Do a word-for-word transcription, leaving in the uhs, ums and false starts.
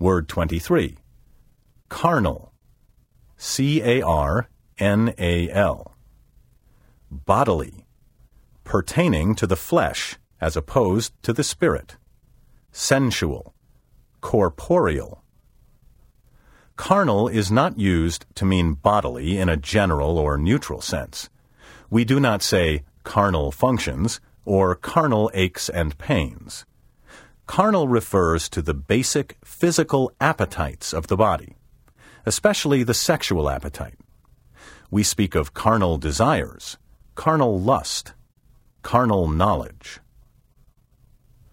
Word twenty-three. Carnal. C A R N A L. Bodily. Pertaining to the flesh as opposed to the spirit. Sensual. Corporeal. Carnal is not used to mean bodily in a general or neutral sense. We do not say carnal functions or carnal aches and pains. Carnal refers to the basic physical appetites of the body, especially the sexual appetite. We speak of carnal desires, carnal lust, carnal knowledge.